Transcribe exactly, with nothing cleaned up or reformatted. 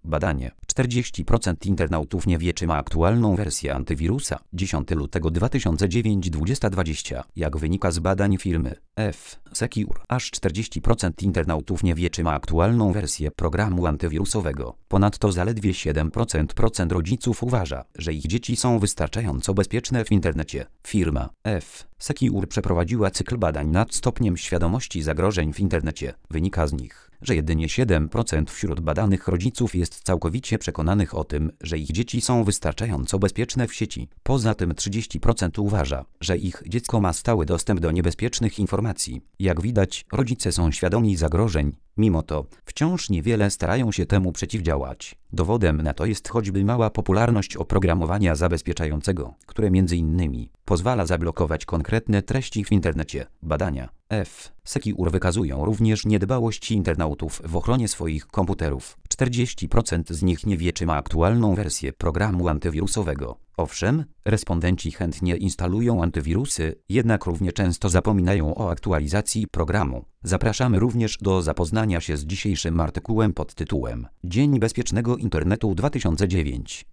Badanie. czterdzieści procent internautów nie wie, czy ma aktualną wersję antywirusa. dziesiątego lutego dwa tysiące dziewiątego dwudziesta dwadzieścia. Jak wynika z badań firmy F-Secure, aż czterdzieści procent internautów nie wie, czy ma aktualną wersję programu antywirusowego. Ponadto zaledwie siedem procent rodziców uważa, że ich dzieci są wystarczająco bezpieczne w internecie. Firma F-Secure przeprowadziła cykl badań nad stopniem świadomości zagrożeń w internecie. Wynika z nich, że jedynie siedem procent wśród badanych rodziców jest całkowicie przekonanych o tym, że ich dzieci są wystarczająco bezpieczne w sieci. Poza tym trzydzieści procent uważa, że ich dziecko ma stały dostęp do niebezpiecznych informacji. Jak widać, rodzice są świadomi zagrożeń. Mimo to, wciąż niewiele starają się temu przeciwdziałać. Dowodem na to jest choćby mała popularność oprogramowania zabezpieczającego, które między innymi pozwala zablokować konkretne treści w internecie. Badania F-Secure wykazują również niedbałość internautów w ochronie swoich komputerów. czterdzieści procent z nich nie wie, czy ma aktualną wersję programu antywirusowego. Owszem, respondenci chętnie instalują antywirusy, jednak równie często zapominają o aktualizacji programu. Zapraszamy również do zapoznania się z dzisiejszym artykułem pod tytułem Dzień Bezpiecznego Internetu dwa tysiące dziewięć.